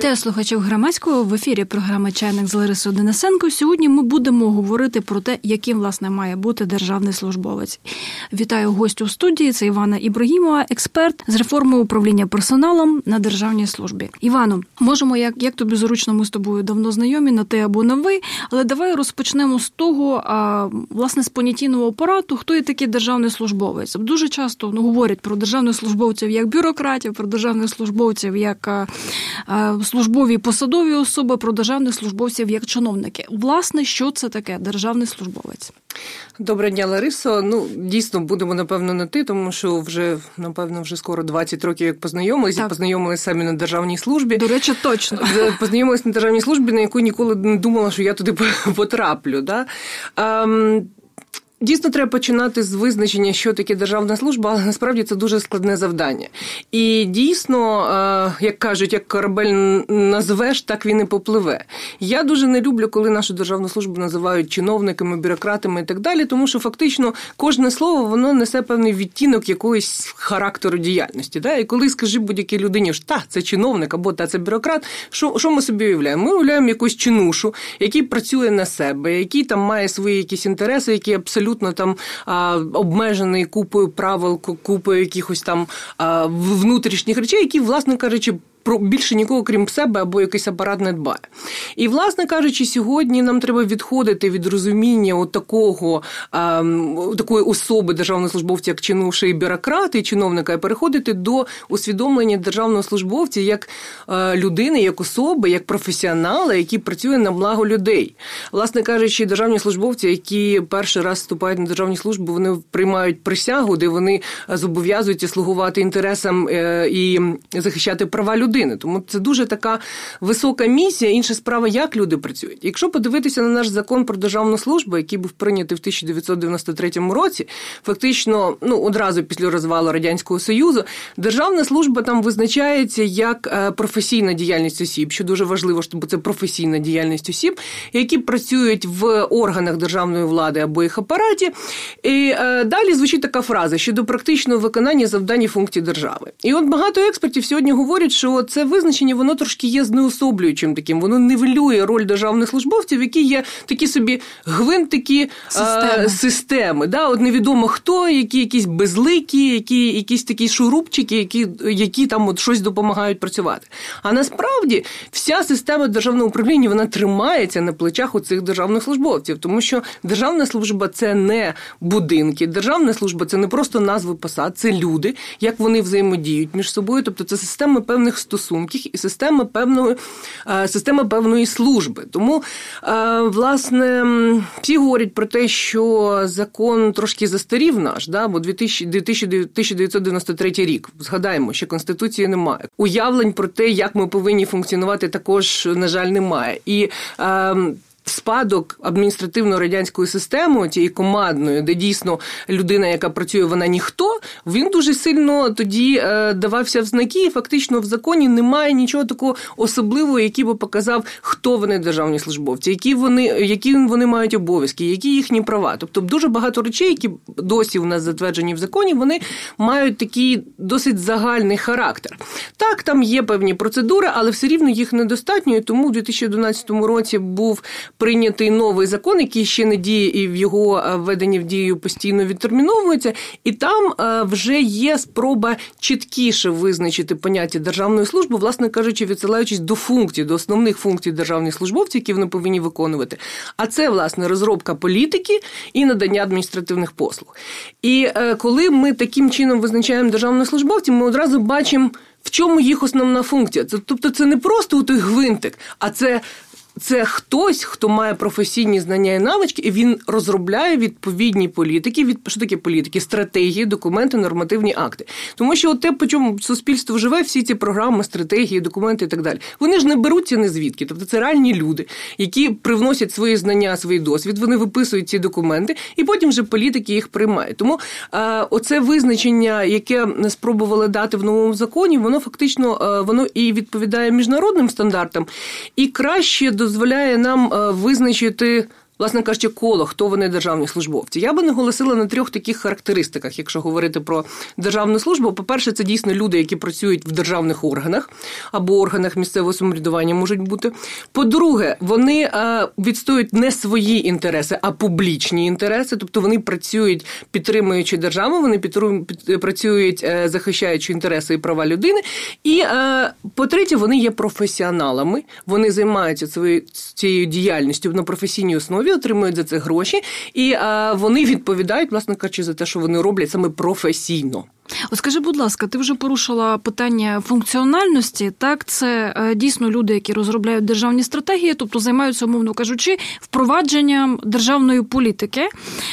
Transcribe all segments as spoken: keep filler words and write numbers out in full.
Вітаю слухачів Громадського. В ефірі програма «Чайник» з Ларисою Денисенко. Сьогодні ми будемо говорити про те, яким, власне, має бути державний службовець. Вітаю гостю в студії. Це Івана Ібрагімова, експерт з реформи управління персоналом на державній службі. Івану, можемо, як, як тобі зручно, ми з тобою давно знайомі, на ти або на ви, але давай розпочнемо з того, а, власне, з понятійного апарату, хто є такий державний службовець. Дуже часто ну, говорять про державних службовців як бюрократів, про державних службовців як а, а, службові посадові особи, про державних службовців як чиновники. Власне, що це таке державний службовець? Доброго дня, Ларисо. Ну, дійсно, будемо, напевно, на ти, тому що вже, напевно, вже скоро двадцять років, як познайомилися, і познайомилися самі на державній службі. До речі, точно. Познайомилися на державній службі, на яку ніколи не думала, що я туди потраплю. Да? Um, Дійсно, треба починати з визначення, що таке державна служба, але насправді це дуже складне завдання. І дійсно, як кажуть, як корабель назвеш, так він і попливе. Я дуже не люблю, коли нашу державну службу називають чиновниками, бюрократами і так далі, тому що фактично кожне слово, воно несе певний відтінок якогось характеру діяльності. Да? І коли скажи будь-якій людині, що та, це чиновник або та, це бюрократ, що, що ми собі уявляємо? Ми уявляємо якусь чинушу, який працює на себе, який там має свої якісь інтереси, які абсолютно там а, обмежений купою правил, купою якихось там а, внутрішніх речей, які, власне кажучи, про більше нікого, крім себе, або якийсь апарат не дбає. І, власне кажучи, сьогодні нам треба відходити від розуміння от такого, а, такої особи державного службовця, як чинуша і бюрократа, і чиновника, і переходити до усвідомлення державного службовця як а, людини, як особи, як професіонала, який працює на благо людей. Власне кажучи, державні службовці, які перший раз вступають на державні служби, вони приймають присягу, де вони зобов'язуються слугувати інтересам і захищати права людей. Людини. Тому це дуже така висока місія. Інша справа, як люди працюють. Якщо подивитися на наш закон про державну службу, який був прийнятий в тисяча дев'ятсот дев'яносто третьому році, фактично, ну, одразу після розвалу Радянського Союзу, державна служба там визначається як професійна діяльність осіб, що дуже важливо, щоб це професійна діяльність осіб, які працюють в органах державної влади або їх апараті. І далі звучить така фраза щодо практичного виконання завдань і функцій держави. І от багато експертів сьогодні говорять, що це визначення, воно трошки є знеособлюючим таким, воно нівелює роль державних службовців, які є такі собі гвинтики системи. А, системи да? От невідомо хто, які якісь безликі, які якісь такі шурупчики, які, які там от щось допомагають працювати. А насправді вся система державного управління, вона тримається на плечах у цих державних службовців, тому що державна служба – це не будинки, державна служба – це не просто назви посад, це люди, як вони взаємодіють між собою, тобто це система певних стосунків і система певної, система певної служби. Тому, власне, всі говорять про те, що закон трошки застарів наш, да, бо тисяча дев'ятсот дев'яносто третій рік, згадаємо, що Конституції немає. Уявлень про те, як ми повинні функціонувати, також, на жаль, немає. І спадок адміністративно-радянської системи, тієї командної, де дійсно людина, яка працює, вона ніхто, він дуже сильно тоді е, давався в знаки, і фактично в законі немає нічого такого особливого, який би показав, хто вони державні службовці, які вони, які вони мають обов'язки, які їхні права. Тобто дуже багато речей, які досі у нас затверджені в законі, вони мають такий досить загальний характер. Так, там є певні процедури, але все рівно їх недостатньо, і тому в дві тисячі одинадцятому році був прийнятий новий закон, який ще не діє, і в його введенні в дію постійно відтерміновується, і там вже є спроба чіткіше визначити поняття державної служби, власне кажучи, відсилаючись до функцій, до основних функцій державних службовців, які вони повинні виконувати. А це, власне, розробка політики і надання адміністративних послуг. І коли ми таким чином визначаємо державних службовців, ми одразу бачимо, в чому їх основна функція. Тобто це не просто той гвинтик, а це Це хтось, хто має професійні знання і навички, і він розробляє відповідні політики. Від... Що таке політики? Стратегії, документи, нормативні акти. Тому що от те, по чому суспільство живе, всі ці програми, стратегії, документи і так далі, вони ж не беруться ні звідки. Тобто це реальні люди, які привносять свої знання, свій досвід, вони виписують ці документи, і потім вже політики їх приймають. Тому а, оце визначення, яке спробували дати в новому законі, воно фактично а, воно і відповідає міжнародним стандартам, і краще дозволяє нам визначити власне кажучи, коло, хто вони державні службовці. Я би наголосила на трьох таких характеристиках, якщо говорити про державну службу. По-перше, це дійсно люди, які працюють в державних органах або органах місцевого самоврядування можуть бути. По-друге, вони відстоюють не свої інтереси, а публічні інтереси, тобто вони працюють, підтримуючи державу, вони працюють, захищаючи інтереси і права людини. І, по-третє, вони є професіоналами, вони займаються своєю цією діяльністю на професійній основі, отримують за це гроші, і вони відповідають, власне кажучи, за те, що вони роблять саме професійно. От скажи, будь ласка, ти вже порушила питання функціональності, так? Це дійсно люди, які розробляють державні стратегії, тобто займаються, умовно кажучи, впровадженням державної політики.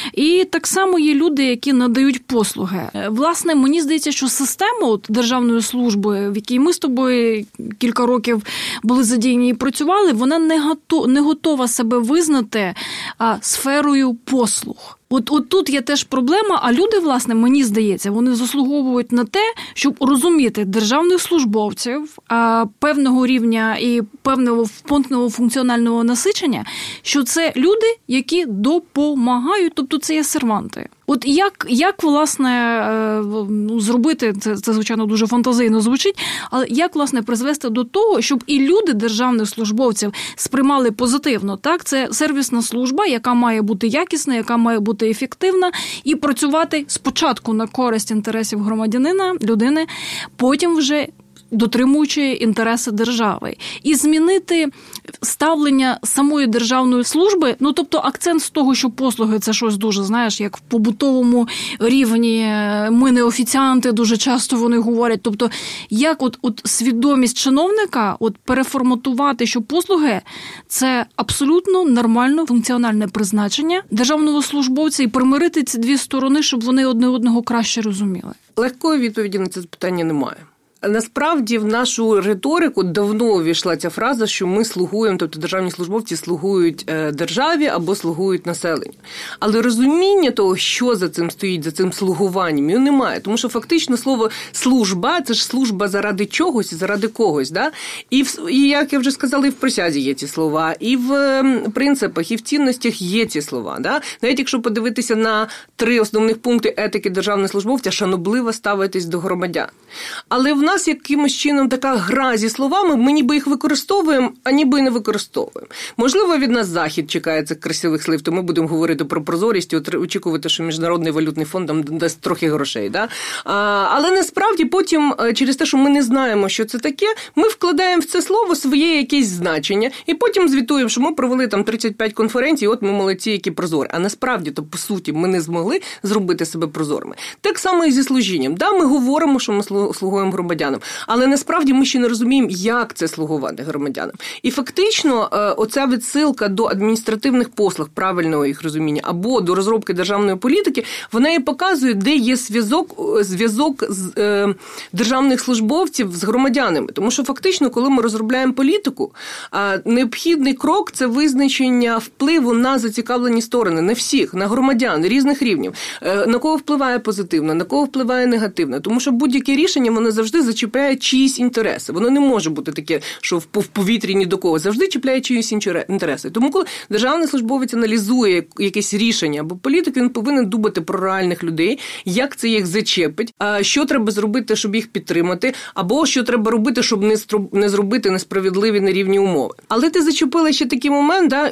І так само є люди, які надають послуги. Власне, мені здається, що система от, державної служби, в якій ми з тобою кілька років були задіяні і працювали, вона не готова, не готова себе визнати а, сферою послуг. От, от тут є теж проблема, а люди, власне, мені здається, вони заслуговують на те, щоб розуміти державних службовців а, певного рівня і певного пунктного функціонального насичення, що це люди, які допомагають, тобто це є серванти. От як, як власне, ну, зробити, це, це, звичайно, дуже фантазійно звучить, але як, власне, призвести до того, щоб і люди державних службовців сприймали позитивно, так? Це сервісна служба, яка має бути якісна, яка має бути ефективна, і працювати спочатку на користь інтересів громадянина, людини, потім вже дотримуючи інтереси держави. І змінити ставлення самої державної служби, ну, тобто акцент з того, що послуги – це щось дуже, знаєш, як в побутовому рівні, ми не офіціанти, дуже часто вони говорять. Тобто, як от, от свідомість чиновника от переформатувати, що послуги – це абсолютно нормально функціональне призначення державного службовця і примирити ці дві сторони, щоб вони одне одного краще розуміли? Легкої відповіді на це питання немає. Насправді в нашу риторику давно увійшла ця фраза, що ми слугуємо, тобто державні службовці слугують державі або слугують населенню. Але розуміння того, що за цим стоїть, за цим слугуванням, його немає. Тому що фактично слово «служба» – це ж служба заради чогось і заради когось. Да? І, в, і, як я вже сказала, і в присязі є ці слова, і в принципах, і в цінностях є ці слова. Да? Навіть якщо подивитися на три основних пункти етики державного службовця – шанобливо ставитись до громадян. Але в нас якимось чином така гра зі словами, ми ніби їх використовуємо, а ніби і не використовуємо. Можливо, від нас Захід чекає цих красивих слів, то ми будемо говорити про прозорість і очікувати, що Міжнародний валютний фонд нам дасть трохи грошей. Да? А, але насправді потім, через те, що ми не знаємо, що це таке, ми вкладаємо в це слово своє якесь значення і потім звітуємо, що ми провели там тридцять п'ять конференцій, от ми молодці, які прозорі. А насправді, то по суті, ми не змогли зробити себе прозорими. Так само і зі служінням. Да, ми говоримо, що ми слугуємо громадянам, але насправді ми ще не розуміємо, як це слугувати громадянам. І фактично оця відсилка до адміністративних послуг, правильного їх розуміння, або до розробки державної політики, вона і показує, де є зв'язок, зв'язок з е, державних службовців з громадянами. Тому що фактично, коли ми розробляємо політику, е, необхідний крок – це визначення впливу на зацікавлені сторони, не всіх, на громадян різних рівнів. Е, на кого впливає позитивно, на кого впливає негативно. Тому що будь-яке рішення, воно завжди зачіпляє чиїсь інтереси. Воно не може бути таке, що в повітрі ні до кого. Завжди чіпляє чиїсь інтереси. Тому коли державний службовець аналізує якесь рішення або політику, він повинен думати про реальних людей, як це їх зачепить, що треба зробити, щоб їх підтримати, або що треба робити, щоб не зробити несправедливі нерівні умови. Але ти зачепила ще такий момент, да,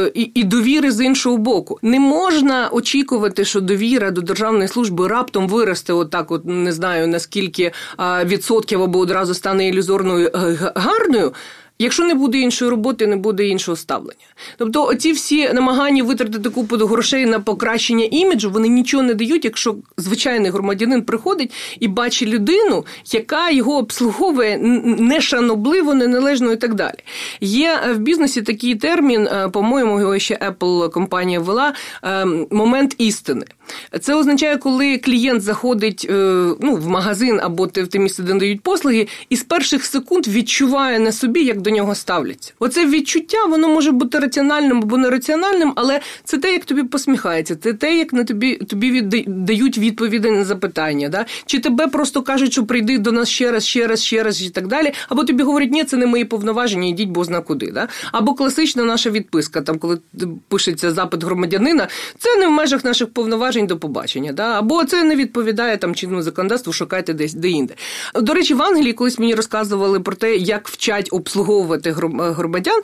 і довіри з іншого боку. Не можна очікувати, що довіра до державної служби раптом виросте отак, от не знаю, наскільки відсотків або одразу стане ілюзорною гарною, якщо не буде іншої роботи, не буде іншого ставлення. Тобто оці всі намагання витратити купу грошей на покращення іміджу, вони нічого не дають, якщо звичайний громадянин приходить і бачить людину, яка його обслуговує нешанобливо, неналежно і так далі. Є в бізнесі такий термін, по-моєму, його ще Apple компанія ввела, момент істини. Це означає, коли клієнт заходить ну, в магазин або в те місце, де надають послуги, і з перших секунд відчуває на собі, як до нього ставляться. Оце відчуття, воно може бути раціональним або нераціональним, але це те, як тобі посміхається, це те, як на тобі, тобі віддають відповіді на запитання. Да? Чи тебе просто кажуть, що прийди до нас ще раз, ще раз, ще раз і так далі, або тобі говорять, ні, це не мої повноваження, йдіть бозна куди. Да? Або класична наша відписка, там, коли пишеться запит громадянина, це не в межах наших повноважень, до побачення. Да? Або це не відповідає там чинному законодавству, шукайте десь де-інде. До речі, в Англії колись мені розказували про те, як вчать обслуговувати громадян.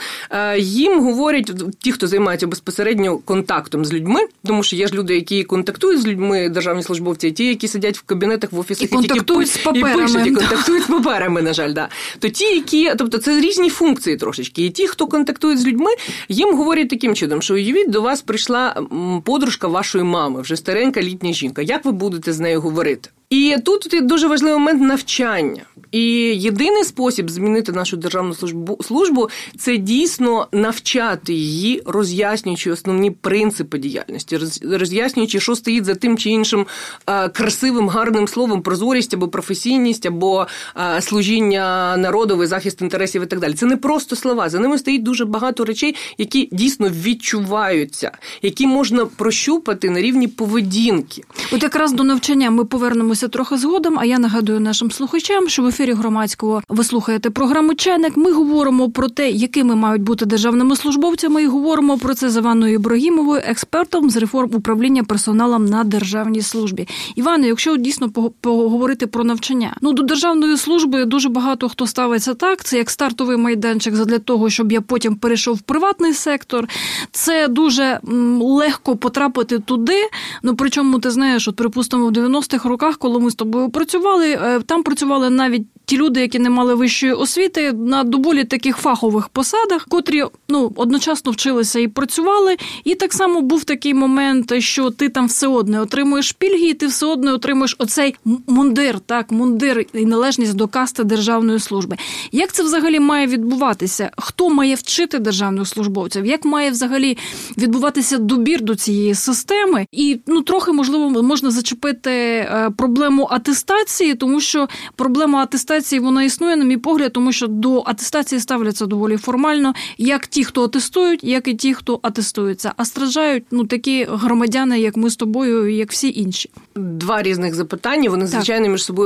Їм говорять, ті, хто займається безпосередньо контактом з людьми, тому що є ж люди, які контактують з людьми, державні службовці, і ті, які сидять в кабінетах, в офісах, і, і контактують з паперами. І пишуть, і контактують з паперами, на жаль, да. То ті, які, тобто це різні функції трошечки. І ті, хто контактують з людьми, їм говорять таким чином, що уявіть, до вас прийшла подружка вашої мами, вже старенька літня жінка. Як ви будете з нею говорити? І тут дуже важливий момент навчання. І єдиний спосіб змінити нашу державну службу, службу – це дійсно навчати її, роз'яснюючи основні принципи діяльності, роз'яснюючи, що стоїть за тим чи іншим а, красивим, гарним словом, прозорість або професійність, або а, служіння народові, захист інтересів і так далі. Це не просто слова, за ними стоїть дуже багато речей, які дійсно відчуваються, які можна прощупати на рівні поведінки. От якраз до навчання ми повернемося трохи згодом, а я нагадую нашим слухачам, що в ефірі Громадського ви слухаєте програму «Чайник». Ми говоримо про те, якими мають бути державними службовцями, і говоримо про це з Іваною Ібрагімовою, експертом з реформ управління персоналом на державній службі. Івано, якщо дійсно поговорити про навчання, ну до державної служби дуже багато хто ставиться так, це як стартовий майданчик для того, щоб я потім перейшов в приватний сектор. Це дуже легко потрапити туди, ну причому ти знаєш, от припустимо в дев'яностих роках, коли ми з тобою працювали, там працювали навіть ті люди, які не мали вищої освіти, на доволі таких фахових посадах, котрі ну, одночасно вчилися і працювали. І так само був такий момент, що ти там все одно отримуєш пільги, і ти все одно отримуєш оцей мундир, так, мундир і належність до касти державної служби. Як це взагалі має відбуватися? Хто має вчити державних службовців? Як має взагалі відбуватися добір до цієї системи? І ну, трохи, можливо, можна зачепити проблему атестації, тому що проблема атестації вона існує, на мій погляд, тому що до атестації ставляться доволі формально, як ті, хто атестують, як і ті, хто атестуються. А страждають ну, такі громадяни, як ми з тобою, як всі інші. Два різних запитання, вони, звичайно, між собою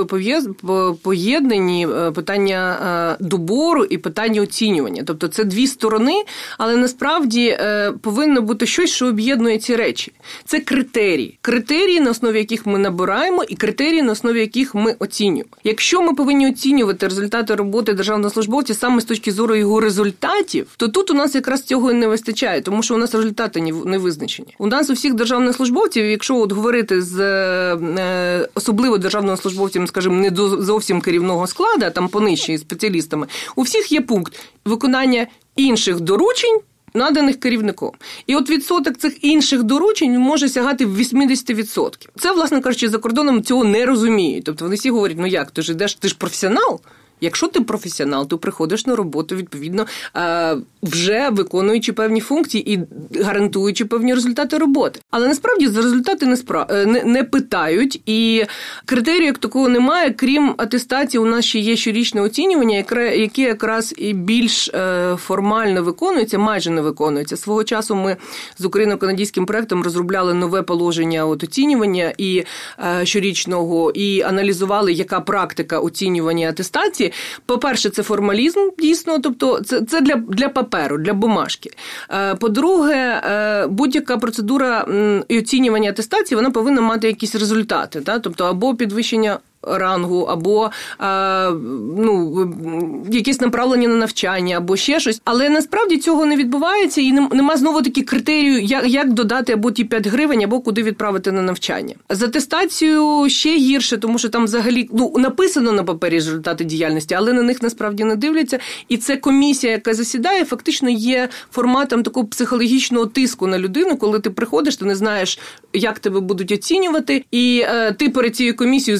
поєднані. Питання добору і питання оцінювання. Тобто це дві сторони, але насправді повинно бути щось, що об'єднує ці речі. Це критерії. Критерії, на основі яких ми набираємо, і критерії, на основі яких ми оцінюємо. Якщо ми повинні оцінювати результати роботи державного службовця саме з точки зору його результатів, то тут у нас якраз цього і не вистачає, тому що у нас результати не визначені. У нас у всіх державних службовців, якщо от говорити з е, особливо державними службовцями, скажімо, не до зовсім керівного складу, а там понижче спеціалістами, у всіх є пункт виконання інших доручень, наданих керівником. І от відсоток цих інших доручень може сягати вісімдесят відсотків. Це, власне кажучи, за кордоном цього не розуміють. Тобто вони всі говорять, ну як, ти ж ідеш, ти ж професіонал? Якщо ти професіонал, то приходиш на роботу, відповідно, вже виконуючи певні функції і гарантуючи певні результати роботи. Але насправді за результати не, справ... не, не питають, і критерію як такого немає, крім атестації, у нас ще є щорічне оцінювання, яке якраз і більш формально виконується, майже не виконується. Свого часу ми з україно-канадським проектом розробляли нове положення от оцінювання і щорічного, і аналізували, яка практика оцінювання атестації. По-перше, це формалізм, дійсно, тобто це, це для, для паперу, для бумажки. По-друге, будь-яка процедура і оцінювання атестації, вона повинна мати якісь результати, та? Тобто або підвищення рангу, або а, ну, якісь направлення на навчання, або ще щось. Але насправді цього не відбувається і нема знову-таки критерію, як, як додати або ті п'ять гривень, або куди відправити на навчання. З атестацією ще гірше, тому що там взагалі ну, написано на папері результати діяльності, але на них насправді не дивляться. І це комісія, яка засідає, фактично є форматом такого психологічного тиску на людину, коли ти приходиш, ти не знаєш, як тебе будуть оцінювати, і е, ти перед цією комісією звітуєш за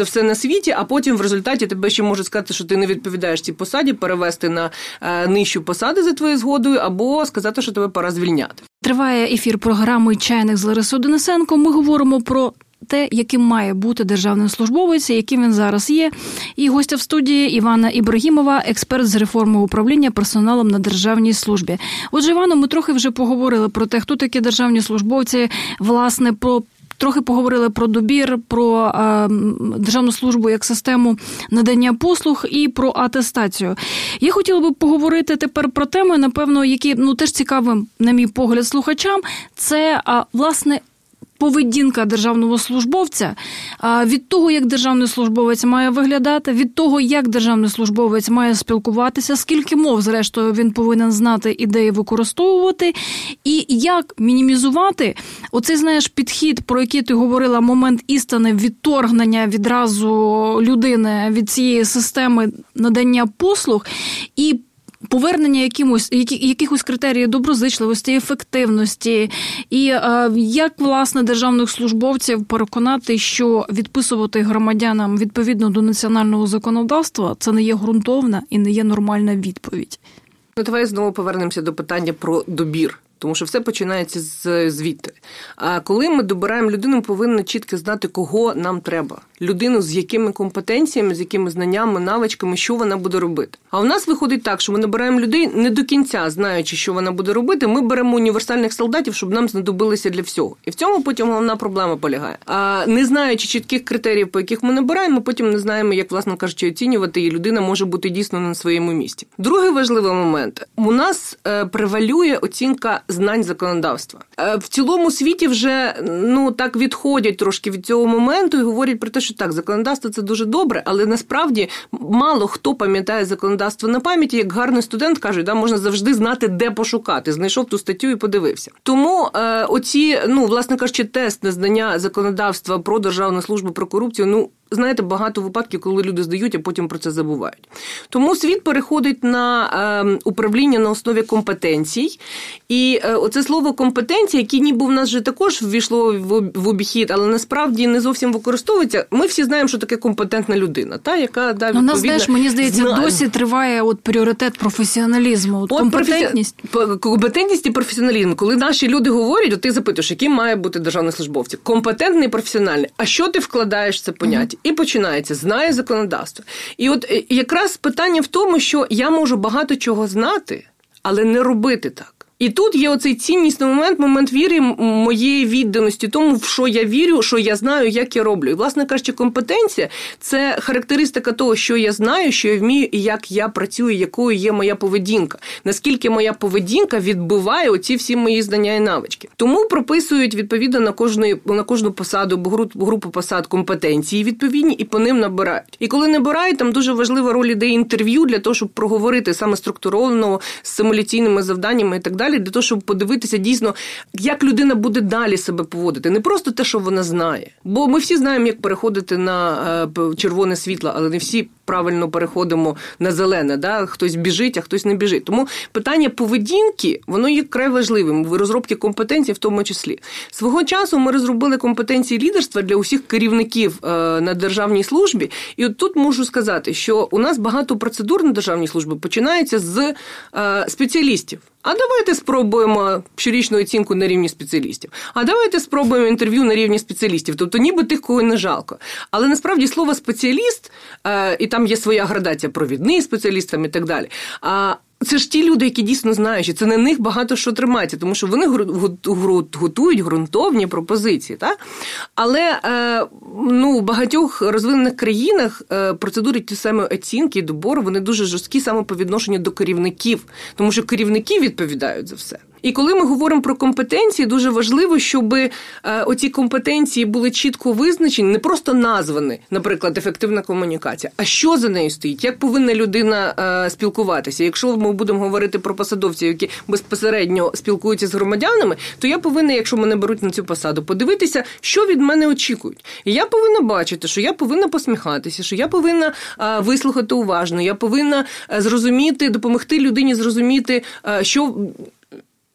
за все на світі, а потім в результаті тебе ще можуть сказати, що ти не відповідаєш цій посаді, перевести на е, нижчу посаду за твоєю згодою, або сказати, що тебе пора звільняти. Триває ефір програми «Чайник» з Ларисою Денисенко. Ми говоримо про те, яким має бути державний службовець, яким він зараз є. І гостя в студії Івана Ібрагімова, експерт з реформи управління персоналом на державній службі. Отже, Івано, ми трохи вже поговорили про те, хто такі державні службовці, власне, про трохи поговорили про добір, про е, державну службу як систему надання послуг і про атестацію. Я хотіла би поговорити тепер про теми, напевно, які, ну, теж цікавим, на мій погляд, слухачам. Це, а, власне, поведінка державного службовця, від того, як державний службовець має виглядати, від того, як державний службовець має спілкуватися, скільки мов, зрештою, він повинен знати ідеї використовувати, і як мінімізувати оцей, знаєш, підхід, про який ти говорила, момент істини, відторгнення відразу людини від цієї системи надання послуг і повернення якимось, які, якихось критеріїв доброзичливості, ефективності. І е, як, власне, державних службовців переконати, що відписувати громадянам відповідно до національного законодавства – це не є ґрунтовна і не є нормальна відповідь. Ну, давай знову повернемося до питання про добір. Тому що все починається з звідти. А коли ми добираємо людину, ми повинні чітко знати, кого нам треба. Людину з якими компетенціями, з якими знаннями, навичками, що вона буде робити. А у нас виходить так, що ми набираємо людей не до кінця, знаючи, що вона буде робити. Ми беремо універсальних солдатів, щоб нам знадобилися для всього. І в цьому потім головна проблема полягає. А не знаючи чітких критеріїв, по яких ми набираємо, ми потім не знаємо, як, власне кажучи, оцінювати, і людина може бути дійсно на своєму місці. Другий важливий момент. У нас е, превалює оцінка знань законодавства. В цілому світі вже, ну, так відходять трошки від цього моменту і говорять про те, що так, законодавство – це дуже добре, але насправді мало хто пам'ятає законодавство на пам'яті, як гарний студент каже, да, можна завжди знати, де пошукати. Знайшов ту статтю і подивився. Тому е, оці, ну, власне кажучи, тест на знання законодавства про державну службу, про корупцію, ну, знаєте, багато випадків, коли люди здають, а потім про це забувають. Тому світ переходить на е, управління на основі компетенцій. І е, оце слово компетенція, яке ніби в нас вже також ввійшло в, в обіхід, але насправді не зовсім використовується. Ми всі знаємо, що таке компетентна людина, та, яка, да, відповідно... У нас, знаєш, мені здається, зна... досі триває от пріоритет професіоналізму. От, от компетентність. Професі... Компетентність і професіоналізм. Коли наші люди говорять, от ти запитуєш, яким має бути державний службовець? Компетентний і професіональний. А що ти вкладаєш в це поняття? І починається, знає законодавство. І от якраз питання в тому, що я можу багато чого знати, але не робити так. І тут є оцей ціннісний момент, момент віри моєї відданості тому, в що я вірю, що я знаю, як я роблю. І, власне кажучи, компетенція – це характеристика того, що я знаю, що я вмію і як я працюю, якою є моя поведінка. Наскільки моя поведінка відбиває оці всі мої знання і навички. Тому прописують, відповідно, на кожну, на кожну посаду, групу посад компетенції відповідні і по ним набирають. І коли набирають, там дуже важлива роль іде інтерв'ю для того, щоб проговорити саме структуровано, з симуляційними завданнями і так далі, для того, щоб подивитися дійсно, як людина буде далі себе поводити. Не просто те, що вона знає. Бо ми всі знаємо, як переходити на червоне світло, але не всі правильно переходимо на зелене. Да? Хтось біжить, а хтось не біжить. Тому питання поведінки, воно є край важливим. В розробці компетенцій в тому числі. Свого часу ми розробили компетенції лідерства для усіх керівників на державній службі. І от тут можу сказати, що у нас багато процедур на державній службі починається з спеціалістів. А давайте спробуємо щорічну оцінку на рівні спеціалістів. А давайте спробуємо інтерв'ю на рівні спеціалістів. Тобто ніби тих, кого не жалко. Але насправді слово «спеціаліст», і там є своя градація, провідний спеціаліст там і так далі, це ж ті люди, які дійсно знають, що це на них багато що тримається, тому що вони готують ґрунтовні пропозиції. Так? Але ну, в багатьох розвинених країнах процедури ті самі оцінки і добору, вони дуже жорсткі саме по відношенню до керівників, тому що керівники відповідають за все. І коли ми говоримо про компетенції, дуже важливо, щоб оці компетенції були чітко визначені, не просто названі, наприклад, ефективна комунікація, а що за нею стоїть, як повинна людина спілкуватися. Якщо ми будемо говорити про посадовців, які безпосередньо спілкуються з громадянами, то я повинна, якщо мене беруть на цю посаду, подивитися, що від мене очікують. І я повинна бачити, що я повинна посміхатися, що я повинна вислухати уважно, я повинна зрозуміти, допомогти людині зрозуміти, що...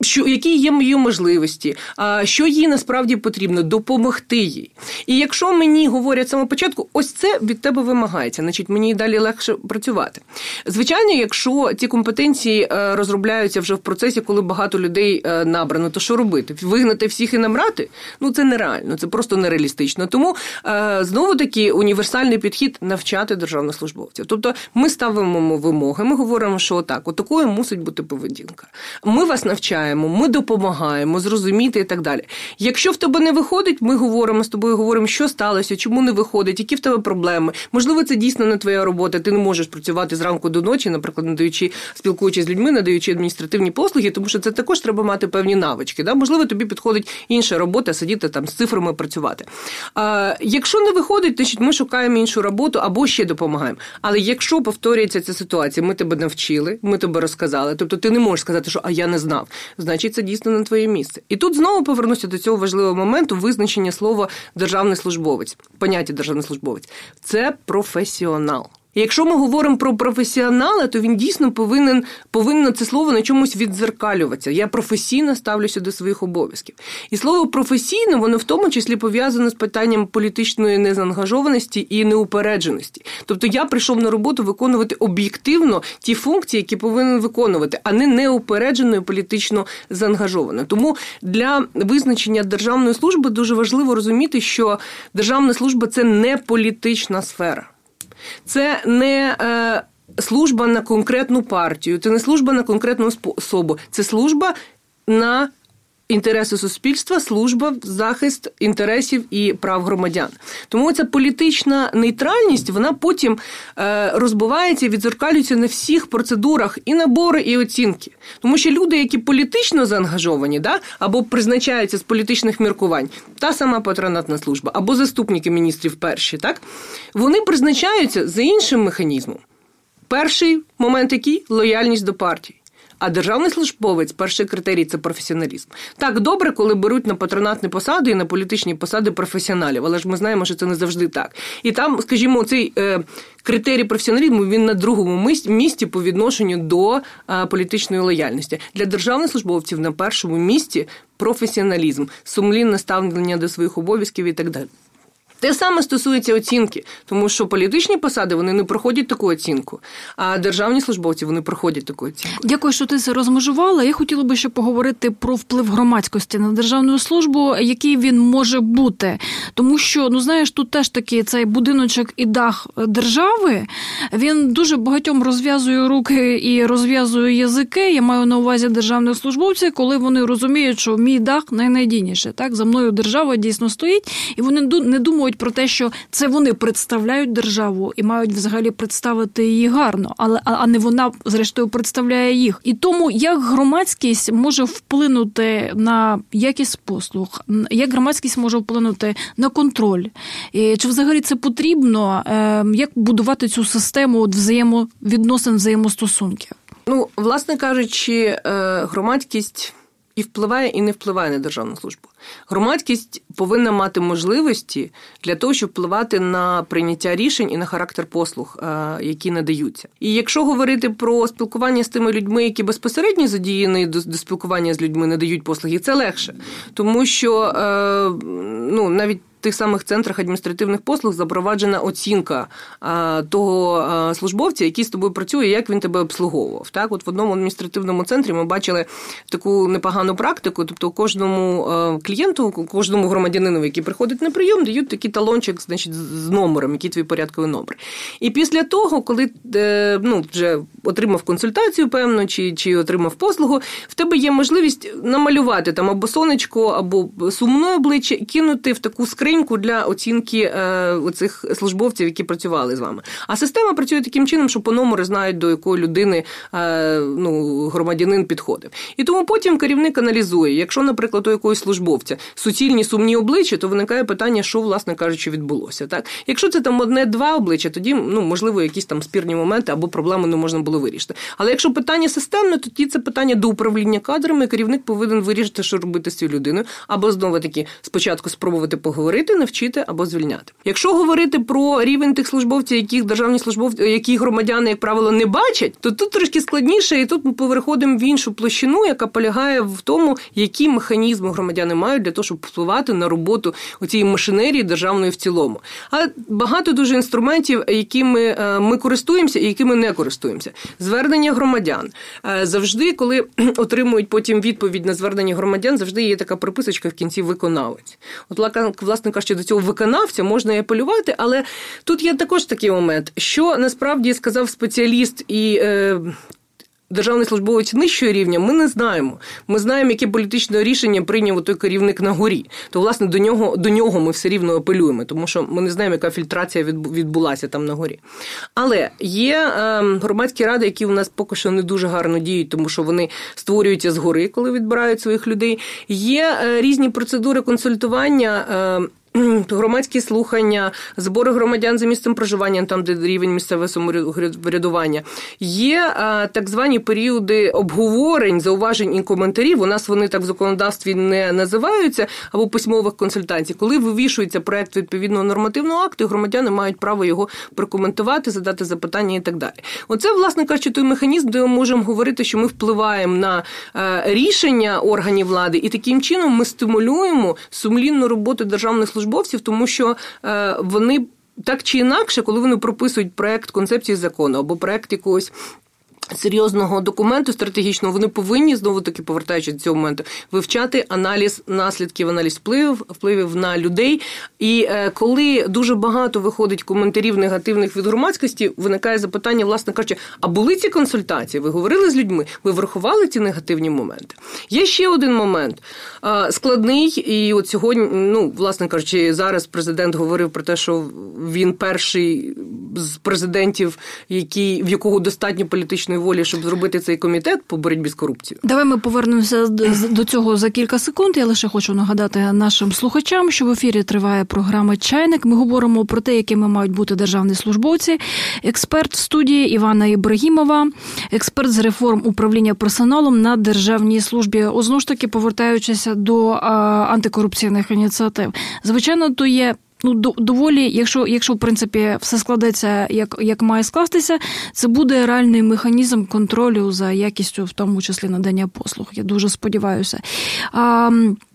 що, які є мої можливості, що їй насправді потрібно, допомогти їй. І якщо мені говорять з самого початку, ось це від тебе вимагається, значить мені і далі легше працювати. Звичайно, якщо ці компетенції розробляються вже в процесі, коли багато людей набрано, то що робити? Вигнати всіх і набрати? Ну, це нереально, це просто нереалістично. Тому, знову-таки, універсальний підхід – навчати державних службовців. Тобто, ми ставимо вимоги, ми говоримо, що отак, отакою мусить бути поведінка. Ми вас навчаємо, ми допомагаємо, зрозуміти і так далі. Якщо в тебе не виходить, ми говоримо з тобою, говоримо, що сталося, чому не виходить, які в тебе проблеми. Можливо, це дійсно не твоя робота, ти не можеш працювати зранку до ночі, наприклад, надаючи, спілкуючись з людьми, надаючи адміністративні послуги, тому що це також треба мати певні навички. Да? Можливо, тобі підходить інша робота, сидіти там з цифрами працювати. А, якщо не виходить, то ми шукаємо іншу роботу або ще допомагаємо. Але якщо повторюється ця ситуація, ми тебе навчили, ми тебе розказали, тобто ти не можеш сказати, що «а я не знав», значить це дійсно не твоє місце. І тут знову повернуся до цього важливого моменту визначення слова «державний службовець», поняття «державний службовець». Це професіонал. І якщо ми говоримо про професіонала, то він дійсно повинен, повинно це слово на чомусь віддзеркалюватися. Я професійно ставлюся до своїх обов'язків. І слово «професійно», воно в тому числі пов'язане з питанням політичної незаангажованості і неупередженості. Тобто я прийшов на роботу виконувати об'єктивно ті функції, які повинен виконувати, а не неупереджено і політично заангажовано. Тому для визначення державної служби дуже важливо розуміти, що державна служба – це не політична сфера. Це не е, служба на конкретну партію, це не служба на конкретну особу, це служба на інтереси суспільства, служба в захист інтересів і прав громадян. Тому ця політична нейтральність, вона потім е, розбивається і відзеркалюється на всіх процедурах і набори, і оцінки. Тому що люди, які політично заангажовані, да, або призначаються з політичних міркувань, та сама патронатна служба, або заступники міністрів перші, так, вони призначаються за іншим механізмом. Перший момент який – лояльність до партії. А державний службовець, перший критерій – це професіоналізм. Так, добре, коли беруть на патронатні посади і на політичні посади професіоналів, але ж ми знаємо, що це не завжди так. І там, скажімо, цей е, критерій професіоналізму, він на другому місці по відношенню до е, політичної лояльності. Для державних службовців на першому місці професіоналізм, сумлінне ставлення до своїх обов'язків і так далі. Те саме стосується оцінки, тому що політичні посади, вони не проходять таку оцінку, а державні службовці, вони проходять таку оцінку. Дякую, що ти це розмежувала. Я хотіла би ще поговорити про вплив громадськості на державну службу, який він може бути. Тому що, ну знаєш, тут теж такий цей будиночок і дах держави, він дуже багатьом розв'язує руки і розв'язує язики. Я маю на увазі державних службовців, коли вони розуміють, що мій дах найнадійніше. Так, за мною держава дійсно стоїть, і вони не думають про те, що це вони представляють державу і мають взагалі представити її гарно, але а не вона, зрештою, представляє їх. І тому, як громадськість може вплинути на якість послуг, як громадськість може вплинути на контроль, і чи взагалі це потрібно, як будувати цю систему взаємовідносин, взаємостосунків? Ну, власне кажучи, громадськість і впливає, і не впливає на державну службу. Громадськість повинна мати можливості для того, щоб впливати на прийняття рішень і на характер послуг, які надаються. І якщо говорити про спілкування з тими людьми, які безпосередньо задіяні до, до спілкування з людьми, надають послуги, це легше. Тому що ну, навіть в тих самих центрах адміністративних послуг запроваджена оцінка а, того а, службовця, який з тобою працює, як він тебе обслуговував. Так, от в одному адміністративному центрі ми бачили таку непогану практику, тобто кожному а, клієнту, кожному громадянину, який приходить на прийом, дають такий талончик, значить, з номером, який твій порядковий номер. І після того, коли е, ну, вже отримав консультацію, певно, чи, чи отримав послугу, в тебе є можливість намалювати там або сонечко, або сумне обличчя і кинути в таку скриньку для оцінки е, оцих службовців, які працювали з вами. А система працює таким чином, що по номеру знають, до якої людини е, ну, громадянин підходив. І тому потім керівник аналізує, якщо, наприклад, у якогось службовця суцільні сумні обличчя, то виникає питання, що, власне кажучи, відбулося. Так? Якщо це там одне-два обличчя, тоді, ну, можливо, якісь там спірні моменти або проблеми не можна було вирішити. Але якщо питання системне, тоді це питання до управління кадрами, і керівник повинен вирішити, що робити з цією людиною, або, знову-таки, спочатку спробувати поговорити говорити, не вчити або звільняти. Якщо говорити про рівень тих службовців, яких державні службовці, які громадяни, як правило, не бачать, то тут трошки складніше, і тут ми переходимо в іншу площину, яка полягає в тому, які механізми громадяни мають для того, щоб впливати на роботу цієї машинерії державної в цілому. А багато дуже інструментів, якими ми користуємося і якими не користуємося. Звернення громадян. Завжди, коли отримують потім відповідь на звернення громадян, завжди є така приписочка в кінці «виконавець». От, власне кажучи, до цього виконавця можна і апелювати, але тут є також такий момент, що насправді сказав спеціаліст і е, державний службовець нижчого рівня, ми не знаємо. Ми знаємо, яке політичне рішення прийняв той керівник на горі. То, власне, до нього, до нього ми все рівно апелюємо, тому що ми не знаємо, яка фільтрація відбулася там на горі. Але є е, громадські ради, які у нас поки що не дуже гарно діють, тому що вони створюються згори, коли відбирають своїх людей. Є е, різні процедури консультування, е, громадські слухання, збори громадян за місцем проживання, там, де рівень місцевого самоврядування. Є а, так звані періоди обговорень, зауважень і коментарів. У нас вони так в законодавстві не називаються, або письмових консультацій. Коли вивішується проект відповідного нормативного акту, громадяни мають право його прокоментувати, задати запитання і так далі. Оце, власне кажучи, той механізм, де ми можемо говорити, що ми впливаємо на а, рішення органів влади, і таким чином ми стимулюємо сумлінну роботу державних служб, тому що е, вони так чи інакше, коли вони прописують проект концепції закону або проект якогось серйозного документу стратегічного, вони повинні, знову-таки повертаючись до цього моменту, вивчати аналіз наслідків, аналіз впливів, впливів на людей. І е, коли дуже багато виходить коментарів негативних від громадськості, виникає запитання, власне кажучи, а були ці консультації? Ви говорили з людьми? Ви врахували ці негативні моменти? Є ще один момент е, складний, і от сьогодні, ну, власне кажучи, зараз президент говорив про те, що він перший з президентів, який, в якого достатньо політичної волі, щоб зробити цей комітет по боротьбі з корупцією. Давай ми повернемося до цього за кілька секунд. Я лише хочу нагадати нашим слухачам, що в ефірі триває програма «Чайник». Ми говоримо про те, якими мають бути державні службовці. Експерт в студії Івана Ібрагімова, експерт з реформ управління персоналом на державній службі. О, знову ж таки, повертаючись до а, антикорупційних ініціатив. Звичайно, то є Ну, доволі, якщо, якщо, в принципі, все складеться, як, як має скластися, це буде реальний механізм контролю за якістю, в тому числі, надання послуг. Я дуже сподіваюся. А,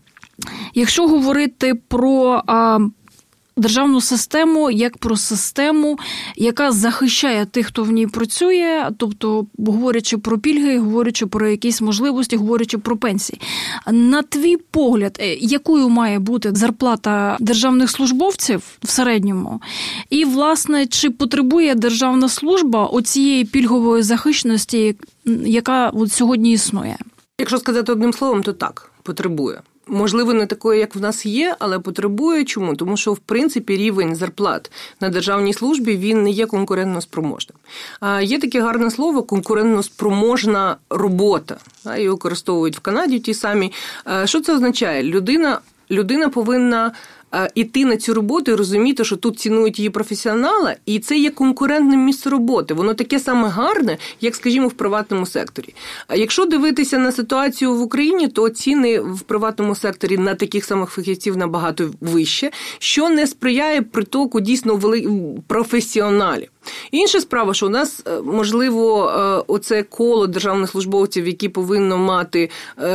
якщо говорити про а, державну систему, як про систему, яка захищає тих, хто в ній працює, тобто, говорячи про пільги, говорячи про якісь можливості, говорячи про пенсії. На твій погляд, якою має бути зарплата державних службовців в середньому? І, власне, чи потребує державна служба оцієї пільгової захищеності, яка от сьогодні існує? Якщо сказати одним словом, то так, потребує. Можливо, не такої, як в нас є, але потребує. Чому? Тому що, в принципі, рівень зарплат на державній службі, він не є конкурентноспроможним. Є таке гарне слово «конкурентноспроможна робота». Її використовують в Канаді ті самі. Що це означає? Людина, людина повинна іти на цю роботу і розуміти, що тут цінують її професіонала, і це є конкурентним місце роботи. Воно таке саме гарне, як, скажімо, в приватному секторі. А якщо дивитися на ситуацію в Україні, то ціни в приватному секторі на таких самих фахівців набагато вище, що не сприяє притоку дійсно професіоналів. Інша справа, що у нас, можливо, оце коло державних службовців, які повинно мати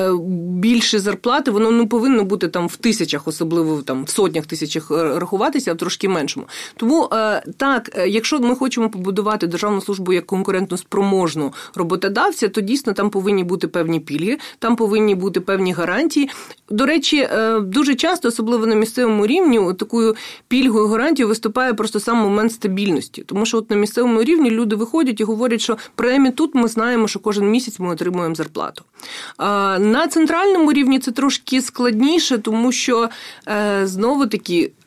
більше зарплати, воно не повинно бути там в тисячах, особливо там в сотнях тисячах рахуватися, а в трошки меншому. Тому так, якщо ми хочемо побудувати державну службу як конкурентно спроможну роботодавця, то дійсно там повинні бути певні пільги, там повинні бути певні гарантії. До речі, дуже часто, особливо на місцевому рівні, такою пільгою гарантією виступає просто сам момент стабільності. Тому що от на місцевому рівні люди виходять і говорять, що принаймні тут ми знаємо, що кожен місяць ми отримуємо зарплату. На центральному рівні це трошки складніше, тому що, знову-таки,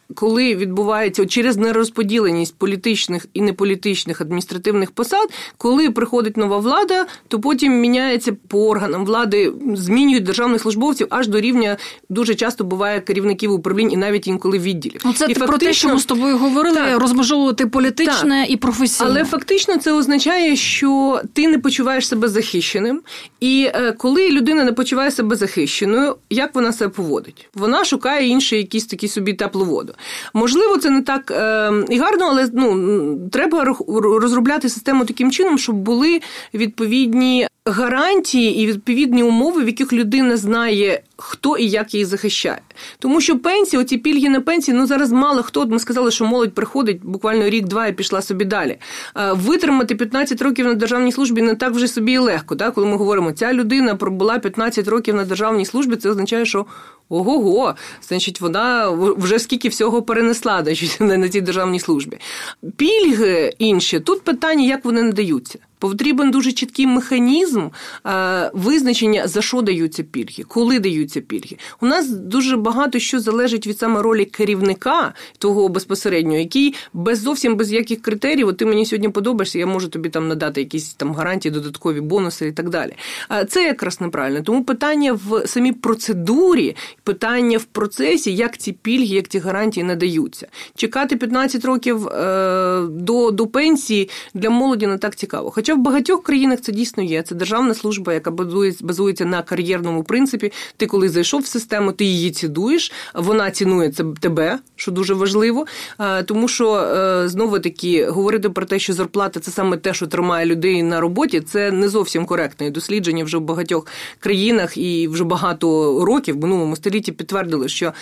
коли відбувається через нерозподіленість політичних і неполітичних адміністративних посад, коли приходить нова влада, то потім міняється по органам влади, змінюють державних службовців аж до рівня, дуже часто буває, керівників управлінь і навіть інколи відділів. Ну, це і про фактично, те, що ми з тобою говорили, так, розмежовувати політичне так, і професійне. Але фактично це означає, що ти не почуваєш себе захищеним, і е, коли людина не почуває себе захищеною, як вона себе поводить? Вона шукає інші якісь такі собі теплу воду. Можливо, це не так е, і гарно, але ну, треба розробляти систему таким чином, щоб були відповідні гарантії і відповідні умови, в яких людина знає, хто і як її захищає. Тому що пенсії, оці пільги на пенсії, ну зараз мало хто, ми сказали, що молодь приходить буквально рік-два і пішла собі далі. Витримати п'ятнадцять років на державній службі не так вже собі і легко. Так? Коли ми говоримо, ця людина пробула п'ятнадцять років на державній службі, це означає, що ого-го, значить, вона вже скільки всього перенесла на цій державній службі. Пільги інші, тут питання, як вони надаються. Потрібен дуже чіткий механізм е, визначення, за що даються пільги, коли даються пільги. У нас дуже багато що залежить від саме ролі керівника, того безпосередньо, який без зовсім без яких критеріїв, от ти мені сьогодні подобаєшся, я можу тобі там надати якісь там гарантії, додаткові бонуси і так далі. Е, це якраз неправильно. Тому питання в самій процедурі, питання в процесі, як ці пільги, як ці гарантії надаються. Чекати п'ятнадцять років е, до, до пенсії для молоді не так цікаво. Хоча в багатьох країнах це дійсно є. Це державна служба, яка базується на кар'єрному принципі. Ти, коли зайшов в систему, ти її цінуєш, вона цінує тебе, що дуже важливо. Тому що, знову-таки, говорити про те, що зарплата – це саме те, що тримає людей на роботі, це не зовсім коректно. І дослідження вже в багатьох країнах і вже багато років, в минулому столітті підтвердили, що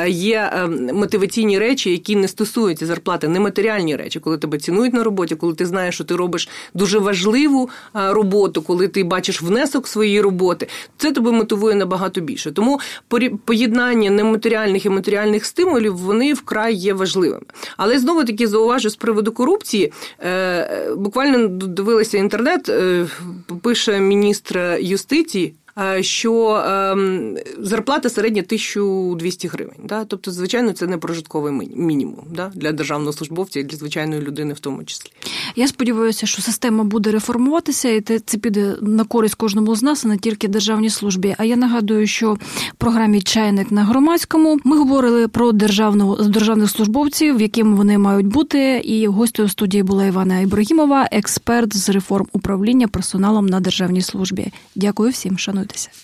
є мотиваційні речі, які не стосуються зарплати, нематеріальні речі, коли тебе цінують на роботі, коли ти знаєш, що ти робиш дуже важливо, важливу роботу, коли ти бачиш внесок своєї роботи, це тебе мотивує набагато більше. Тому поєднання нематеріальних і матеріальних стимулів, вони вкрай є важливими. Але знову-таки зауважу з приводу корупції. Буквально дивилася інтернет, пише міністр юстиції, що ем, зарплата середня тисяча двісті гривень. Да? Тобто, звичайно, це не прожитковий мінімум, да? Для державного службовця і для звичайної людини в тому числі. Я сподіваюся, що система буде реформуватися, і це піде на користь кожному з нас, а не тільки державній службі. А я нагадую, що в програмі «Чайник» на Громадському ми говорили про державного, державних службовців, якими вони мають бути, і гостею студії була Івана Ібрагімова, експерт з реформ управління персоналом на державній службі. Дякую всім, шануйтеся.